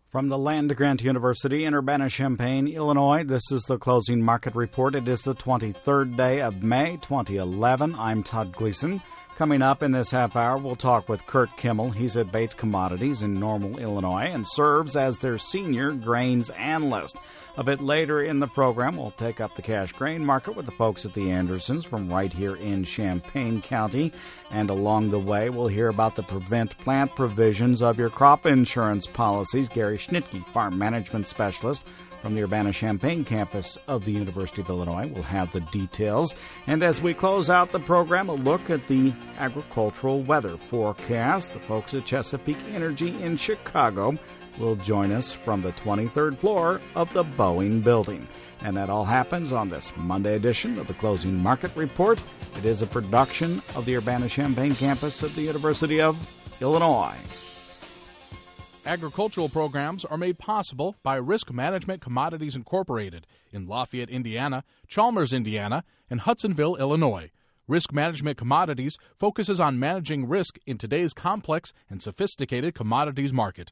From the Land-Grant University in Urbana-Champaign, Illinois, this is the Closing Market Report. It is the 23rd day of May, 2011. I'm Todd Gleason. Coming up in this half hour, we'll talk with Kurt Kimmel. He's at Bates Commodities in Normal, Illinois, and serves as their senior grains analyst. A bit later in the program, we'll take up the cash grain market with the folks at the Andersons from right here in Champaign County. And along the way, we'll hear about the prevent plant provisions of your crop insurance policies. Gary Schnitke, farm management specialist from the Urbana-Champaign campus of the University of Illinois, will have the details. And as we close out the program, a look at the agricultural weather forecast. The folks at Chesapeake Energy in Chicago will join us from the 23rd floor of the Boeing building. And that all happens on this Monday edition of the Closing Market Report. It is a production of the Urbana-Champaign campus of the University of Illinois. Agricultural programs are made possible by Risk Management Commodities Incorporated in Lafayette, Indiana, Chalmers, Indiana, and Hudsonville, Illinois. Risk Management Commodities focuses on managing risk in today's complex and sophisticated commodities market.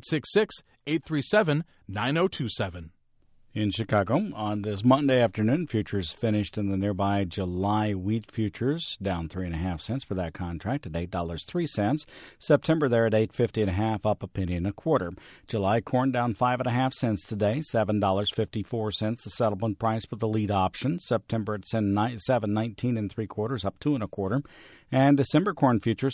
866-837-9027. In Chicago, on this Monday afternoon, futures finished in the nearby July wheat futures, down 3.5 cents for that contract at $8.03. September there at $8.50.5, up a penny and a quarter. July corn down 5.5 cents today, $7.54 the settlement price for the lead option. September at $7.19 3/4, up 2 1/4. And December corn futures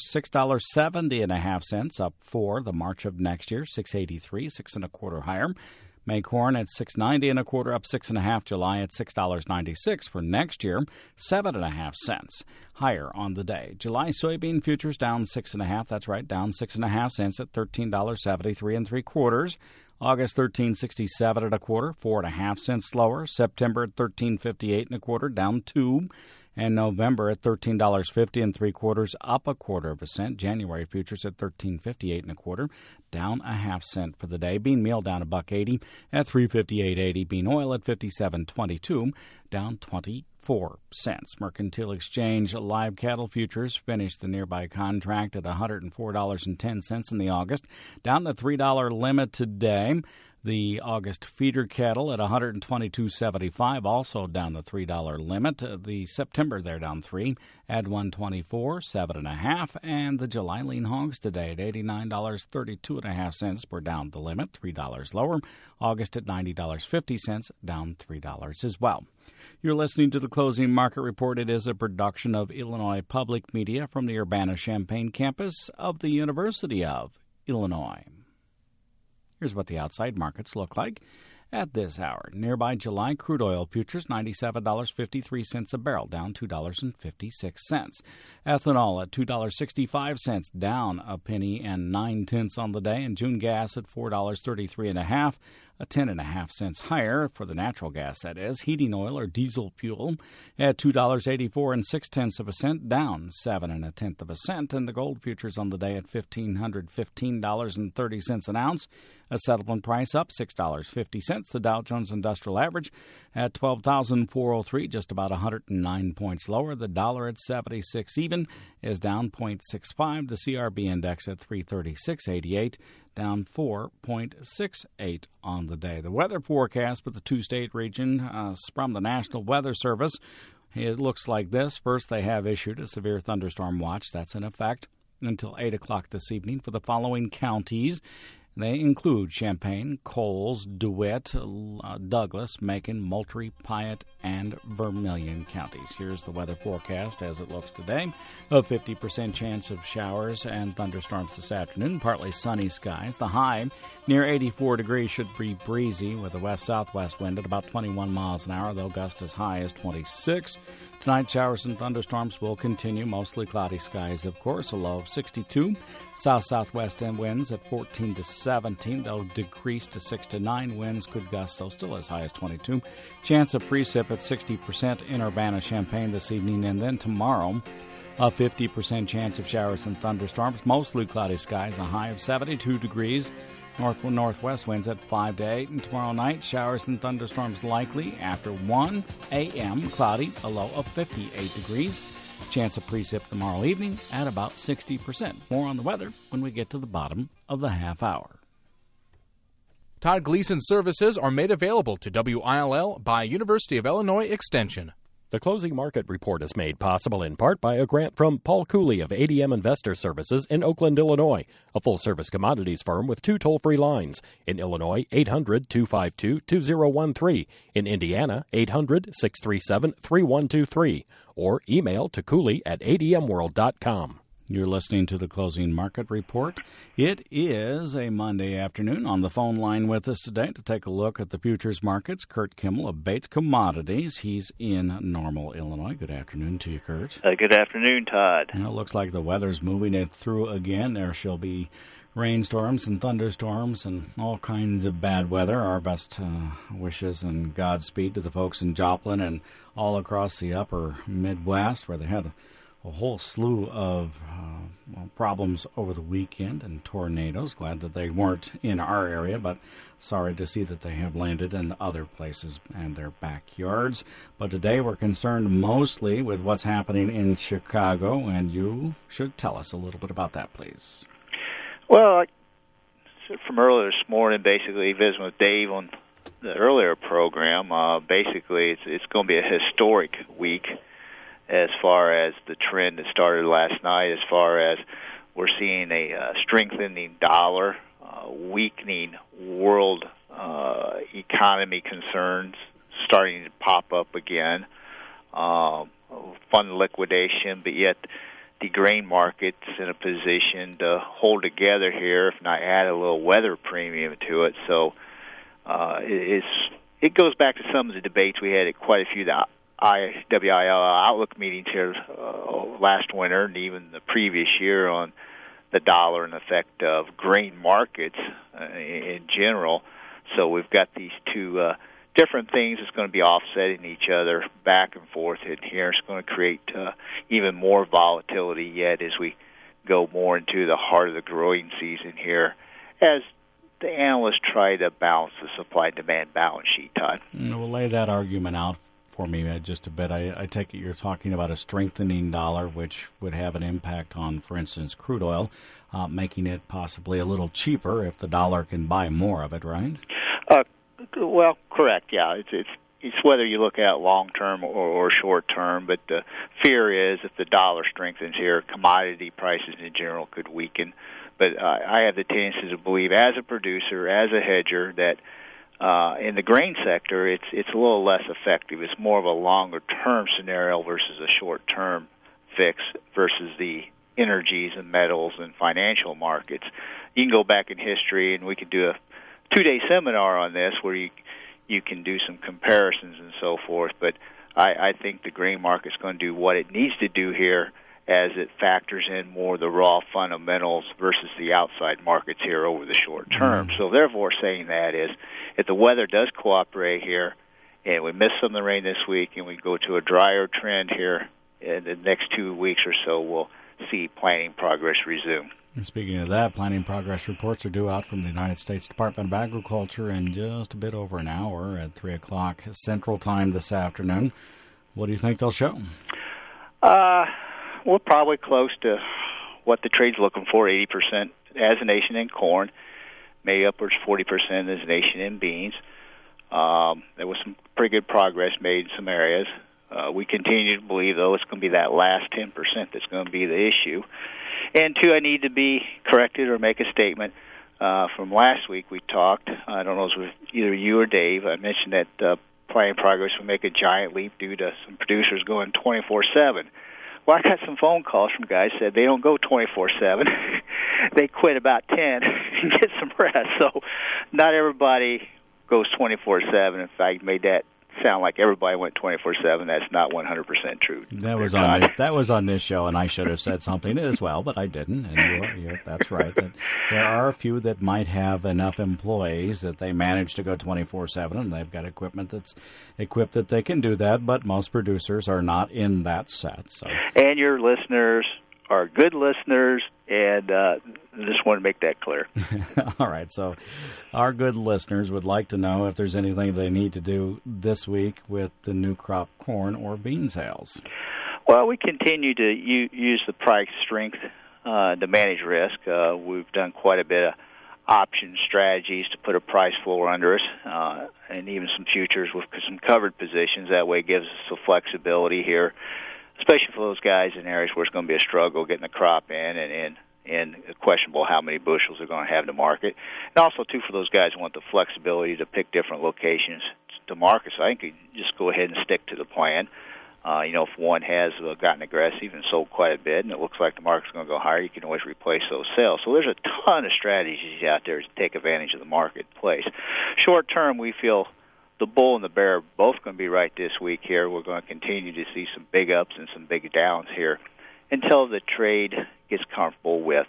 $6.70.5, up 4. The March of next year $6.83, 6 1/4 higher. May corn at $6.90 1/4, up 6.5. July at $6.96 for next year, 7.5 cents higher on the day. July soybean futures down 6.5. That's right, down 6.5 cents at $13.73 3/4. August $13.67 1/4, 4.5 cents lower. September at $13.58 1/4, down 2. And November at $13.50 3/4, up 1/4 cent. January futures at $13.58 1/4, down 0.5 cent for the day. Bean meal down $1.80 at $3.58.80. Bean oil at $57.22, down 24 cents. Mercantile Exchange live cattle futures finished the nearby contract at $104.10 in the August, down the $3 limit today. The August feeder cattle at $122.75, also down the $3 limit. The September, they're down 3 at $124, 7.5. And the July lean hogs today at $89.32.5 were down the limit, $3 lower. August at $90.50, down $3 as well. You're listening to the Closing Market Report. It is a production of Illinois Public Media from the Urbana-Champaign campus of the University of Illinois. Here's what the outside markets look like at this hour. Nearby July crude oil futures, $97.53 a barrel, down $2.56. Ethanol at $2.65, down a penny and 9 tenths on the day. And June gas at $4.33.5, 10.5 cents higher for the natural gas, that is. Heating oil or diesel fuel at $2.84 6/10 cent, down 7 1/10 cent. And the gold futures on the day at $1,515.30 an ounce, a settlement price up $6.50. The Dow Jones Industrial Average at 12,403, just about 109 points lower. The dollar at 76 even is down 0.65. The CRB index at 336.88, down 4.68 on the day. The weather forecast for the two-state region from the National Weather Service, it looks like this. First, they have issued a severe thunderstorm watch. That's in effect until 8 o'clock this evening for the following counties. They include Champaign, Coles, DeWitt, Douglas, Macon, Moultrie, Piatt, and Vermilion counties. Here's the weather forecast as it looks today. A 50% chance of showers and thunderstorms this afternoon. Partly sunny skies. The high near 84 degrees should be breezy with a west-southwest wind at about 21 miles an hour, though gusts as high as 26. Tonight, showers and thunderstorms will continue. Mostly cloudy skies, of course. A low of 62. South-southwest winds at 14 to 17. They'll decrease to 6 to 9. Winds could gust, though still as high as 22. Chance of precip at 60% in Urbana-Champaign this evening. And then tomorrow, a 50% chance of showers and thunderstorms. Mostly cloudy skies. A high of 72 degrees. Northwest winds at 5 to 8. And tomorrow night, showers and thunderstorms likely after 1 a.m. Cloudy, a low of 58 degrees. Chance of precip tomorrow evening at about 60%. More on the weather when we get to the bottom of the half hour. Todd Gleason's services are made available to WILL by University of Illinois Extension. The closing market report is made possible in part by a grant from Paul Cooley of ADM Investor Services in Oakland, Illinois, a full-service commodities firm with 2 toll-free lines. In Illinois, 800-252-2013. In Indiana, 800-637-3123. Or email to cooley@admworld.com. You're listening to the Closing Market Report. It is a Monday afternoon. On the phone line with us today to take a look at the futures markets, Kurt Kimmel of Bates Commodities. He's in Normal, Illinois. Good afternoon to you, Kurt. Good afternoon, Todd. It looks like the weather's moving it through again. There shall be rainstorms and thunderstorms and all kinds of bad weather. Our best wishes and Godspeed to the folks in Joplin and all across the upper Midwest, where they had a whole slew of problems over the weekend and tornadoes. Glad that they weren't in our area, but sorry to see that they have landed in other places and their backyards. But today we're concerned mostly with what's happening in Chicago, and you should tell us a little bit about that, please. Well, from earlier this morning, basically visiting with Dave on the earlier program, basically it's going to be a historic week as far as the trend that started last night, as far as we're seeing a strengthening dollar, weakening world economy concerns starting to pop up again, fund liquidation, but yet the grain market's in a position to hold together here, if not add a little weather premium to it. So it goes back to some of the debates we had at quite a few WIL Outlook meetings here last winter and even the previous year on the dollar and effect of grain markets in general. So we've got these two different things that's going to be offsetting each other back and forth in here. It's going to create even more volatility yet as we go more into the heart of the growing season here as the analysts try to balance the supply-demand balance sheet, Todd. We'll lay that argument out for me just a bit. I take it you're talking about a strengthening dollar, which would have an impact on, for instance, crude oil, making it possibly a little cheaper if the dollar can buy more of it, right? Well, correct, yeah. It's whether you look at long-term or short-term, but the fear is if the dollar strengthens here, commodity prices in general could weaken. But I have the tendency to believe, as a producer, as a hedger, that in the grain sector, it's a little less effective. It's more of a longer-term scenario versus a short-term fix versus the energies and metals and financial markets. You can go back in history, and we could do a 2-day seminar on this where you can do some comparisons and so forth. But I think the grain market's going to do what it needs to do here as it factors in more the raw fundamentals versus the outside markets here over the short term. So therefore saying that is, if the weather does cooperate here and we miss some of the rain this week and we go to a drier trend here in the next 2 weeks or so, we'll see planting progress resume. And speaking of that, planting progress reports are due out from the United States Department of Agriculture in just a bit over an hour at 3 o'clock Central Time this afternoon. What do you think they'll show? We're probably close to what the trade's looking for, 80% as a nation in corn, maybe upwards 40% as a nation in beans. There was some pretty good progress made in some areas. We continue to believe, though, it's going to be that last 10% that's going to be the issue. And, two, I need to be corrected or make a statement. From last week we talked, I don't know if it was either you or Dave, I mentioned that planting progress would make a giant leap due to some producers going 24/7. Well, I got some phone calls from guys who said they don't go 24/7. They quit about 10 and get some rest. So not everybody goes 24/7. In fact, made that sound like everybody went 24/7. That's not 100% true. That was on this show, and I should have said something as well, but I didn't. And that's right. That there are a few that might have enough employees that they manage to go 24/7, and they've got equipment that's equipped that they can do that. But most producers are not in that set. So. And your listeners are good listeners, and just want to make that clear. All right, so our good listeners would like to know if there's anything they need to do this week with the new crop corn or bean sales. Well, we continue to use the price strength to manage risk. We've done quite a bit of option strategies to put a price floor under us, and even some futures with some covered positions. That way it gives us some flexibility here, especially for those guys in areas where it's going to be a struggle getting the crop in and questionable how many bushels they're going to have to market. And also, too, for those guys who want the flexibility to pick different locations to market. So I think you just go ahead and stick to the plan. If one has gotten aggressive and sold quite a bit and it looks like the market's going to go higher, you can always replace those sales. So there's a ton of strategies out there to take advantage of the marketplace. Short term, we feel the bull and the bear are both going to be right this week here. We're going to continue to see some big ups and some big downs here until the trade gets comfortable with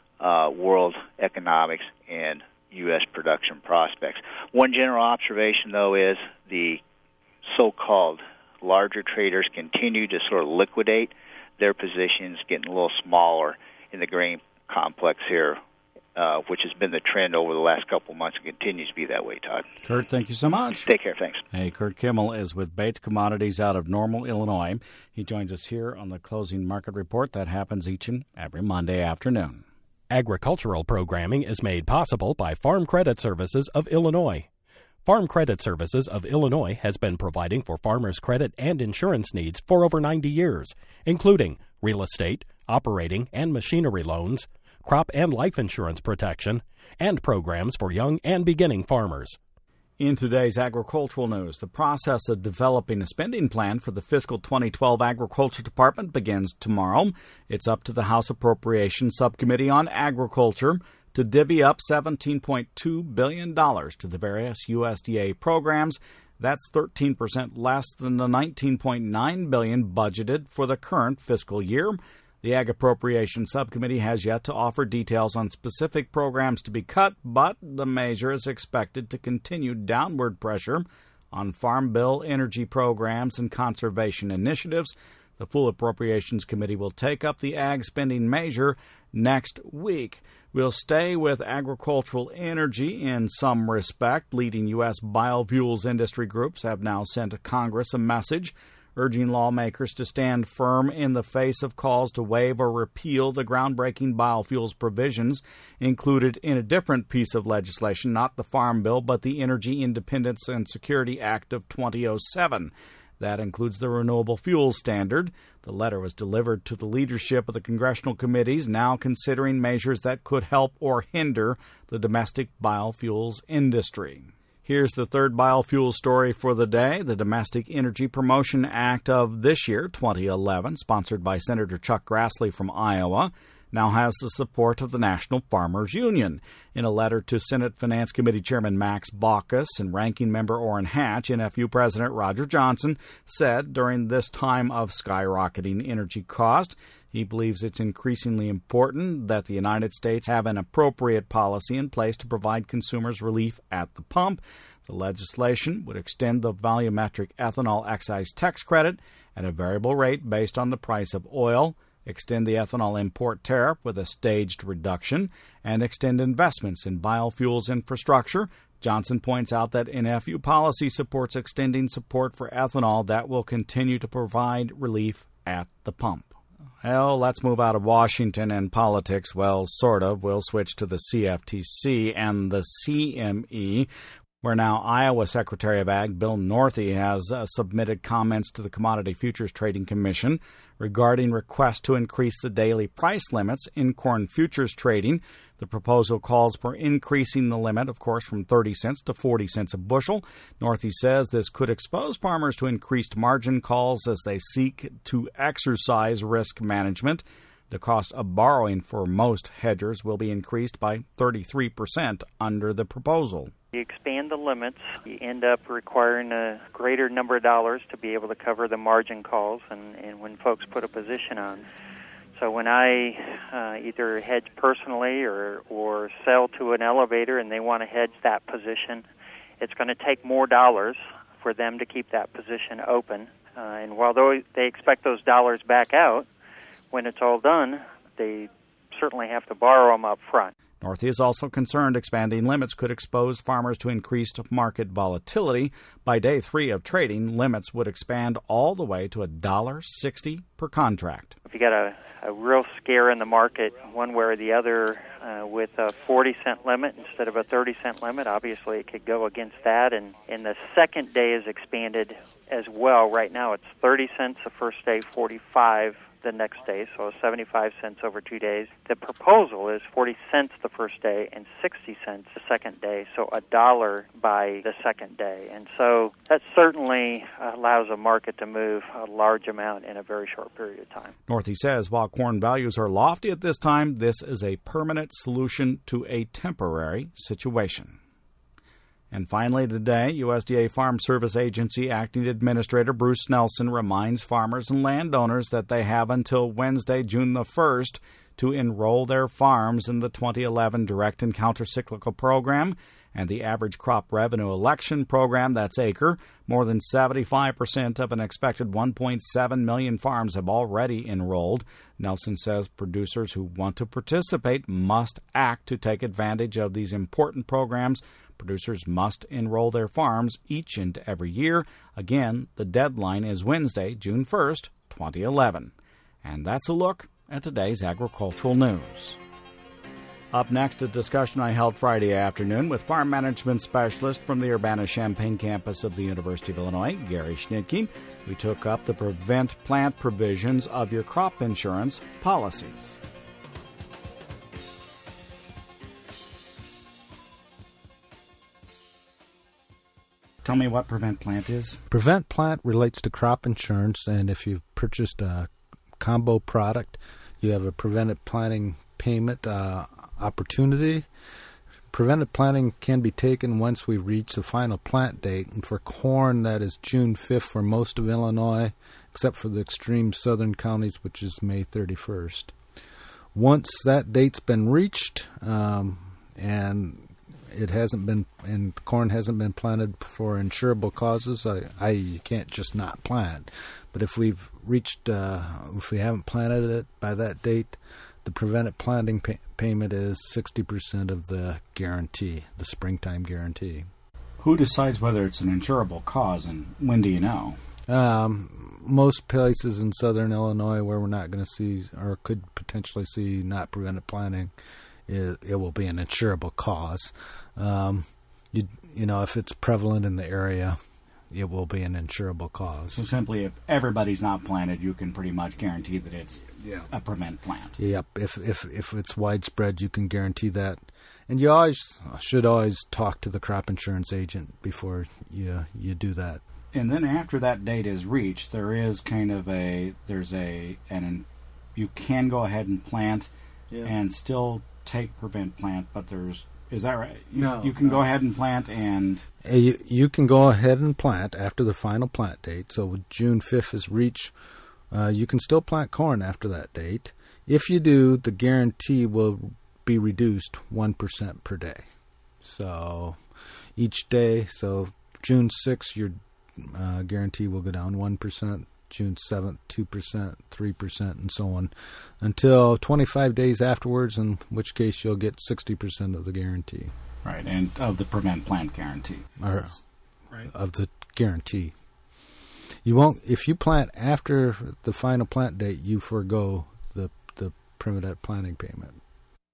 world economics and U.S. production prospects. One general observation, though, is the so-called larger traders continue to sort of liquidate their positions, getting a little smaller in the grain complex here, which has been the trend over the last couple of months and continues to be that way, Todd. Kurt, thank you so much. Take care. Thanks. Hey, Kurt Kimmel is with Bates Commodities out of Normal, Illinois. He joins us here on the Closing Market Report. That happens each and every Monday afternoon. Agricultural programming is made possible by Farm Credit Services of Illinois. Farm Credit Services of Illinois has been providing for farmers' credit and insurance needs for over 90 years, including real estate, operating and machinery loans, crop and life insurance protection, and programs for young and beginning farmers. In today's agricultural news, the process of developing a spending plan for the fiscal 2012 Agriculture Department begins tomorrow. It's up to the House Appropriations Subcommittee on Agriculture to divvy up $17.2 billion to the various USDA programs. That's 13% less than the $19.9 billion budgeted for the current fiscal year. The Ag Appropriations Subcommittee has yet to offer details on specific programs to be cut, but the measure is expected to continue downward pressure on Farm Bill, energy programs, and conservation initiatives. The full Appropriations Committee will take up the ag spending measure next week. We'll stay with agricultural energy in some respect. Leading U.S. biofuels industry groups have now sent Congress a message urging lawmakers to stand firm in the face of calls to waive or repeal the groundbreaking biofuels provisions included in a different piece of legislation, not the Farm Bill, but the Energy Independence and Security Act of 2007. That includes the Renewable Fuels Standard. The letter was delivered to the leadership of the congressional committees now considering measures that could help or hinder the domestic biofuels industry. Here's the third biofuel story for the day. The Domestic Energy Promotion Act of this year, 2011, sponsored by Senator Chuck Grassley from Iowa, now has the support of the National Farmers Union. In a letter to Senate Finance Committee Chairman Max Baucus and Ranking Member Orrin Hatch, NFU President Roger Johnson said during this time of skyrocketing energy cost, he believes it's increasingly important that the United States have an appropriate policy in place to provide consumers relief at the pump. The legislation would extend the volumetric ethanol excise tax credit at a variable rate based on the price of oil, extend the ethanol import tariff with a staged reduction, and extend investments in biofuels infrastructure. Johnson points out that NFU policy supports extending support for ethanol that will continue to provide relief at the pump. Well, let's move out of Washington and politics. Well, sort of. We'll switch to the CFTC and the CME, where now Iowa Secretary of Ag Bill Northey has submitted comments to the Commodity Futures Trading Commission regarding requests to increase the daily price limits in corn futures trading. The proposal calls for increasing the limit, of course, from 30 cents to 40 cents a bushel. Northey says this could expose farmers to increased margin calls as they seek to exercise risk management. The cost of borrowing for most hedgers will be increased by 33% under the proposal. You expand the limits, you end up requiring a greater number of dollars to be able to cover the margin calls and when folks put a position on. So when I either hedge personally or sell to an elevator and they want to hedge that position, it's going to take more dollars for them to keep that position open. And while they expect those dollars back out, when it's all done, they certainly have to borrow them up front. Northey is also concerned expanding limits could expose farmers to increased market volatility. By day 3 of trading, limits would expand all the way to $1.60 per contract. If you got a real scare in the market, one way or the other, with a 40-cent limit instead of a 30-cent limit, obviously it could go against that. And the second day is expanded as well. Right now it's 30 cents the first day, 45 the next day, so 75 cents over 2 days. The proposal is 40 cents the first day and 60 cents the second day, so $1 by the second day. And so that certainly allows a market to move a large amount in a very short period of time. Northey says while corn values are lofty at this time, this is a permanent solution to a temporary situation. And finally today, USDA Farm Service Agency Acting Administrator Bruce Nelson reminds farmers and landowners that they have until Wednesday, June the 1st, to enroll their farms in the 2011 Direct and Countercyclical Program and the Average Crop Revenue Election Program, that's ACRE. More than 75% of an expected 1.7 million farms have already enrolled. Nelson says producers who want to participate must act to take advantage of these important programs. Producers must enroll their farms each and every year. Again, the deadline is Wednesday, June 1st, 2011. And that's a look at today's agricultural news. Up next, a discussion I held Friday afternoon with farm management specialist from the Urbana-Champaign campus of the University of Illinois, Gary Schnitke. We took up the prevent plant provisions of your crop insurance policies. Tell me what Prevent Plant is. Prevent Plant relates to crop insurance, and if you've purchased a combo product, you have a preventive planting payment opportunity. Preventive planting can be taken once we reach the final plant date, and for corn, that is June 5th for most of Illinois, except for the extreme southern counties, which is May 31st. Once that date's been reached, and it hasn't been, and corn hasn't been planted for insurable causes, you can't just not plant. But if we've reached, if we haven't planted it by that date, the preventive planting payment is 60% of the guarantee, the springtime guarantee. Who decides whether it's an insurable cause, and when do you know? Most places in southern Illinois where we're not going to see, or could potentially see, not preventive planting, it will be an insurable cause. You know, if it's prevalent in the area, it will be an insurable cause. So simply, if everybody's not planted, you can pretty much guarantee that it's a prevent plant. Yep. If it's widespread, you can guarantee that. And you should always talk to the crop insurance agent before you do that. And then after that date is reached, there is kind of you can go ahead and plant and still take prevent plant, but is that right? You can go ahead and plant, and you can go ahead and plant after the final plant date. So when June 5th is reached, you can still plant corn after that date. If you do, the guarantee will be reduced 1% per day. So each day, so June 6th, your guarantee will go down 1%. June 7th, 2%, 3%, and so on, until 25 days afterwards, in which case you'll get 60% of the guarantee. Right, and of the prevent plant guarantee. Or, right. Of the guarantee. You won't, if you plant after the final plant date, you forego the prevent planting payment.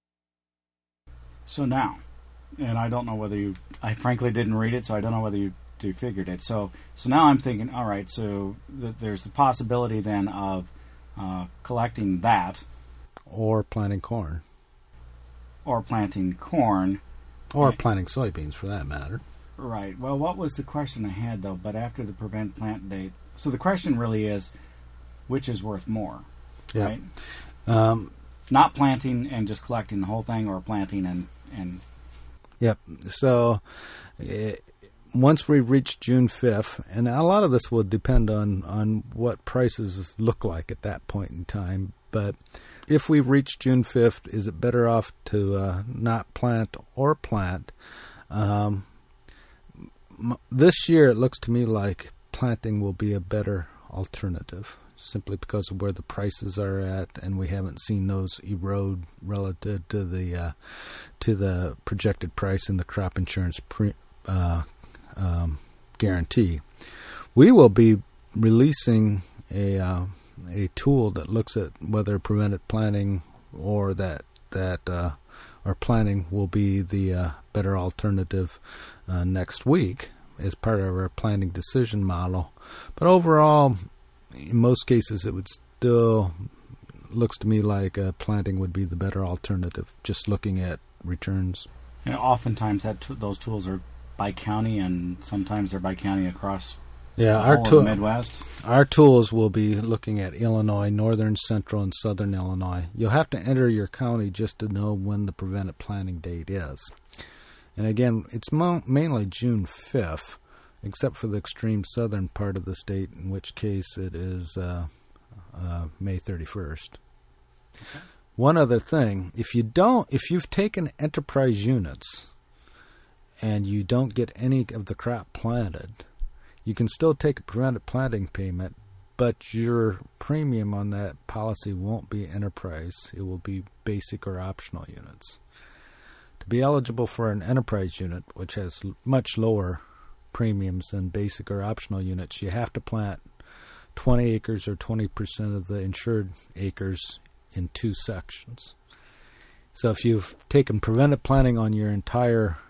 So now, and I don't know whether I frankly didn't read it, so I don't know whether you figured it. So now I'm thinking, all right, so there's the possibility then of collecting that. Or planting corn. Or planting corn. Or planting soybeans, for that matter. Right. Well, what was the question I had, though, but after the prevent plant date? So the question really is, which is worth more? Yep. Right? Not planting and just collecting the whole thing, or planting and... Yep. So... once we reach June 5th, and a lot of this will depend on what prices look like at that point in time, but if we reach June 5th, is it better off to not plant or plant? This year, it looks to me like planting will be a better alternative. simply because of where the prices are at, and we haven't seen those erode relative to the projected price in the crop insurance guarantee. We will be releasing a tool that looks at whether preventive planting or that our planning will be the better alternative next week as part of our planning decision model. But overall, in most cases, it would still looks to me like planting would be the better alternative, just looking at returns. And oftentimes those tools are by county, and sometimes they're by county across the Midwest. Our tools will be looking at Illinois, northern, central, and southern Illinois. You'll have to enter your county just to know when the preventive planting date is. And again, it's mainly June 5th, except for the extreme southern part of the state, in which case it is May 31st. Okay. One other thing, if you've taken enterprise units and you don't get any of the crop planted, you can still take a preventive planting payment, but your premium on that policy won't be enterprise. It will be basic or optional units. To be eligible for an enterprise unit, which has much lower premiums than basic or optional units, you have to plant 20 acres or 20% of the insured acres in 2 sections. So if you've taken preventive planting on your entire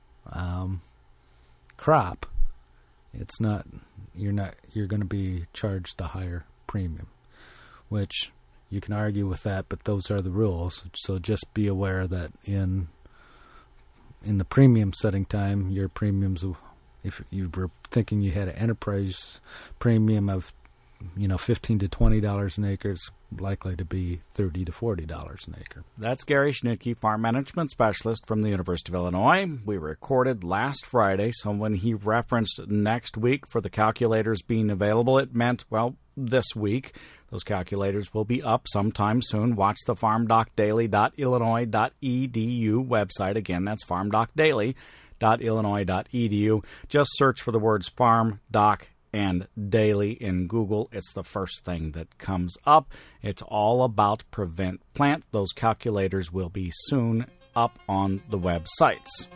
crop, you're going to be charged the higher premium, which you can argue with that, but those are the rules. So just be aware that in the premium setting time, your premiums, if you were thinking you had an enterprise premium of $15 to $20 an acre, is likely to be $30 to $40 an acre. That's Gary Schnitke, farm management specialist from the University of Illinois. We recorded last Friday, so when he referenced next week for the calculators being available, it meant, this week. Those calculators will be up sometime soon. Watch the farmdocdaily.illinois.edu website. Again, that's farmdocdaily.illinois.edu. Just search for the words farm, doc, and daily in Google. It's the first thing that comes up. It's all about Prevent Plant. Those calculators will be soon up on the websites.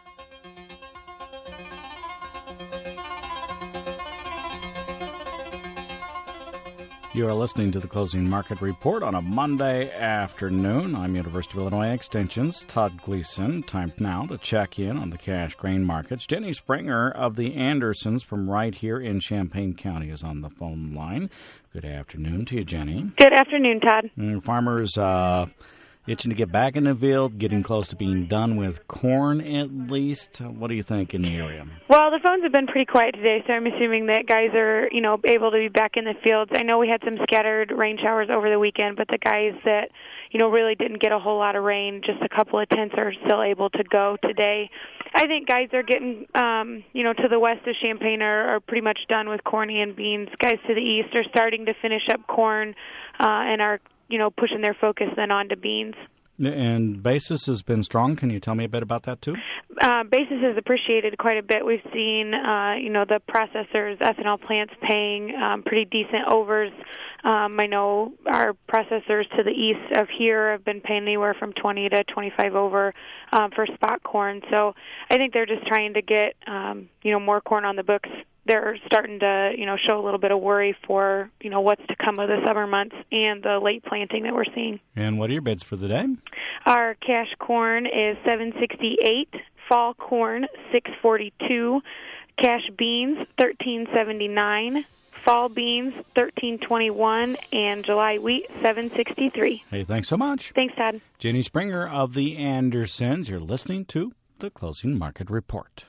You are listening to the Closing Market Report on a Monday afternoon. I'm University of Illinois Extension's Todd Gleason. Time now to check in on the cash grain markets. Jenny Springer of the Andersons from right here in Champaign County is on the phone line. Good afternoon to you, Jenny. Good afternoon, Todd. Farmers itching to get back in the field, getting close to being done with corn at least. What do you think in the area? Well, the phones have been pretty quiet today, so I'm assuming that guys are, able to be back in the fields. I know we had some scattered rain showers over the weekend, but the guys that, really didn't get a whole lot of rain, just a couple of tenths, are still able to go today. I think guys are getting, to the west of Champaign are pretty much done with corn and beans. Guys to the east are starting to finish up corn and are pushing their focus then on to beans. And basis has been strong. Can you tell me a bit about that, too? Basis has appreciated quite a bit. We've seen, the processors, ethanol plants paying pretty decent overs. I know our processors to the east of here have been paying anywhere from 20 to 25 over for spot corn. So I think they're just trying to get, more corn on the books. They're starting to, show a little bit of worry for, what's to come of the summer months and the late planting that we're seeing. And what are your bids for the day? Our cash corn is $7.68, fall corn $6.42, cash beans $13.79, fall beans $13.21, and July wheat $7.63. Hey, thanks so much. Thanks, Todd. Jenny Springer of the Andersons. You're listening to the Closing Market Report.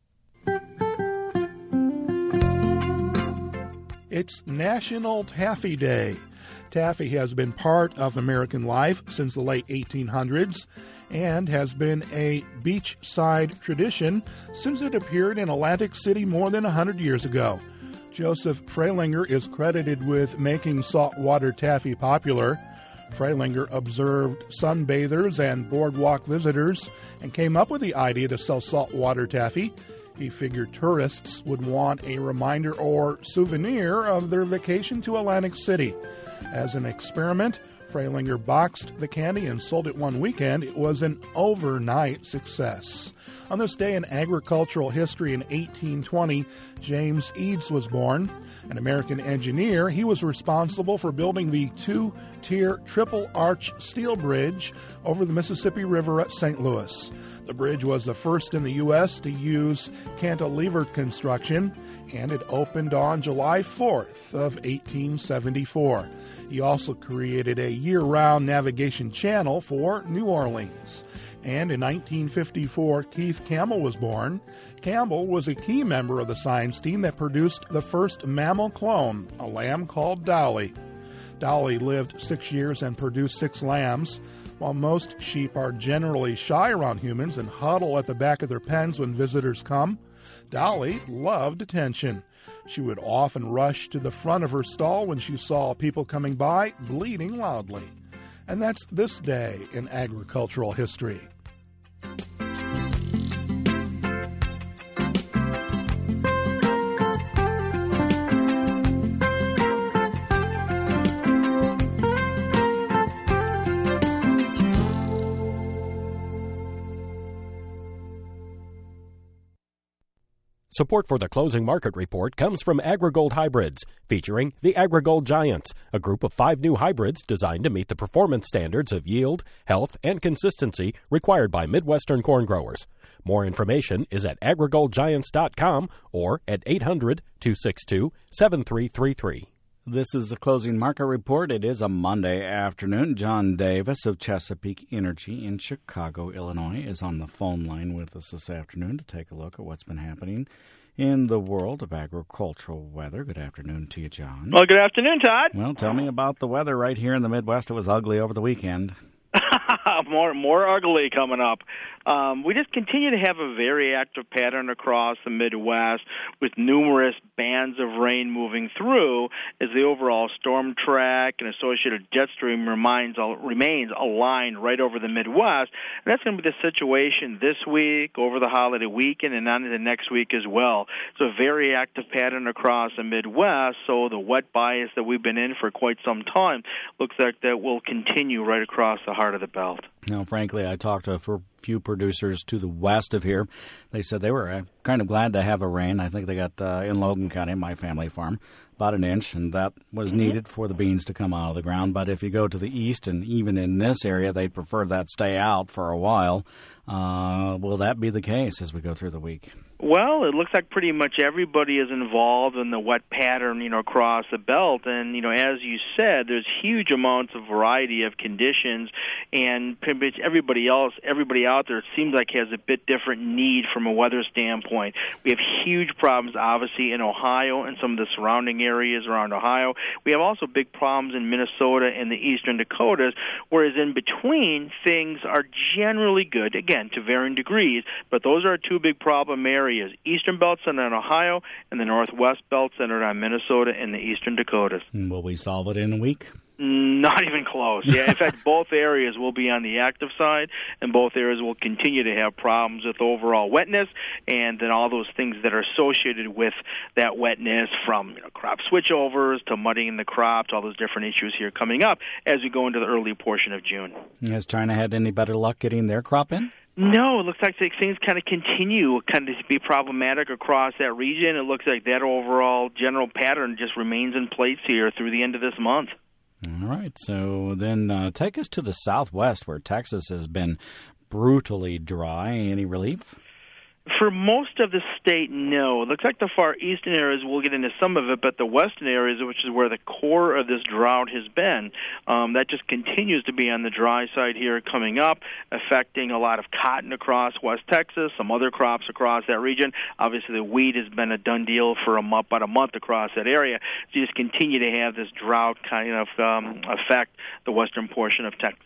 It's National Taffy Day. Taffy has been part of American life since the late 1800s and has been a beachside tradition since it appeared in Atlantic City more than 100 years ago. Joseph Freilinger is credited with making saltwater taffy popular. Freilinger observed sunbathers and boardwalk visitors and came up with the idea to sell saltwater taffy. He figured tourists would want a reminder or souvenir of their vacation to Atlantic City. As an experiment, Freilinger boxed the candy and sold it one weekend. It was an overnight success. On this day in agricultural history in 1820, James Eads was born. An American engineer, he was responsible for building the two-tier triple-arch steel bridge over the Mississippi River at St. Louis. The bridge was the first in the U.S. to use cantilevered construction, and it opened on July 4th of 1874. He also created a year-round navigation channel for New Orleans. And in 1954, Keith Campbell was born. Campbell was a key member of the science team that produced the first mammal clone, a lamb called Dolly. Dolly lived 6 years and produced 6 lambs. While most sheep are generally shy around humans and huddle at the back of their pens when visitors come, Dolly loved attention. She would often rush to the front of her stall when she saw people coming by, bleating loudly. And that's this day in agricultural history. Support for the Closing Market Report comes from AgriGold Hybrids, featuring the AgriGold Giants, a group of 5 new hybrids designed to meet the performance standards of yield, health, and consistency required by Midwestern corn growers. More information is at agrigoldgiants.com or at 800-262-7333. This is the Closing Market Report. It is a Monday afternoon. John Davis of Chesapeake Energy in Chicago, Illinois, is on the phone line with us this afternoon to take a look at what's been happening in the world of agricultural weather. Good afternoon to you, John. Well, good afternoon, Todd. Well, tell me about the weather right here in the Midwest. It was ugly over the weekend. More ugly coming up. We just continue to have a very active pattern across the Midwest with numerous bands of rain moving through as the overall storm track and associated jet stream remains aligned right over the Midwest. And that's going to be the situation this week, over the holiday weekend, and on into next week as well. It's a very active pattern across the Midwest, so the wet bias that we've been in for quite some time looks like that will continue right across the heart of the belt. Now, frankly, I talked to a few producers to the west of here. They said they were kind of glad to have a rain. I think they got, in Logan County, my family farm, about an inch, and that was needed for the beans to come out of the ground. But if you go to the east, and even in this area, they'd prefer that stay out for a while. Will that be the case as we go through the week? Well, it looks like pretty much everybody is involved in the wet pattern, across the belt. And, as you said, there's huge amounts of variety of conditions, and pretty much everybody out there, it seems like has a bit different need from a weather standpoint. We have huge problems, obviously, in Ohio and some of the surrounding areas around Ohio. We have also big problems in Minnesota and the eastern Dakotas, whereas in between, things are generally good, again, to varying degrees, but those are 2 big problem areas. Eastern belt centered on Ohio and the northwest belt centered on Minnesota and the eastern Dakotas. And will we solve it in a week? Not even close. Yeah, in fact, both areas will be on the active side, and both areas will continue to have problems with overall wetness and then all those things that are associated with that wetness, from crop switchovers to muddying the crops, all those different issues here coming up as we go into the early portion of June. Has China had any better luck getting their crop in? No, it looks like things kind of continue to be problematic across that region. It looks like that overall general pattern just remains in place here through the end of this month. All right, so then take us to the southwest where Texas has been brutally dry. Any relief? For most of the state, no. It looks like the far eastern areas, we'll get into some of it, but the western areas, which is where the core of this drought has been, that just continues to be on the dry side here coming up, affecting a lot of cotton across West Texas, some other crops across that region. Obviously, the wheat has been a done deal for about a month across that area. So you just continue to have this drought kind of affect the western portion of Texas.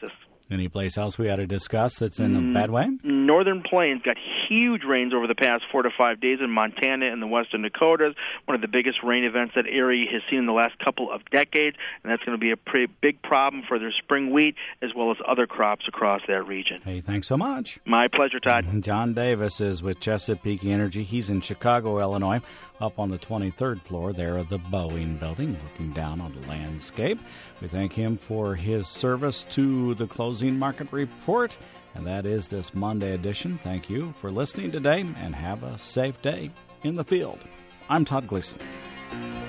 Any place else we ought to discuss that's in a bad way? Northern Plains got huge rains over the past 4 to 5 days in Montana and the western Dakotas, one of the biggest rain events that area has seen in the last couple of decades, and that's going to be a pretty big problem for their spring wheat as well as other crops across that region. Hey, thanks so much. My pleasure, Todd. John Davis is with Chesapeake Energy. He's in Chicago, Illinois, up on the 23rd floor there of the Boeing building, looking down on the landscape. We thank him for his service to the Closing Market Report, and that is this Monday edition. Thank you for listening today, and have a safe day in the field. I'm Todd Gleason.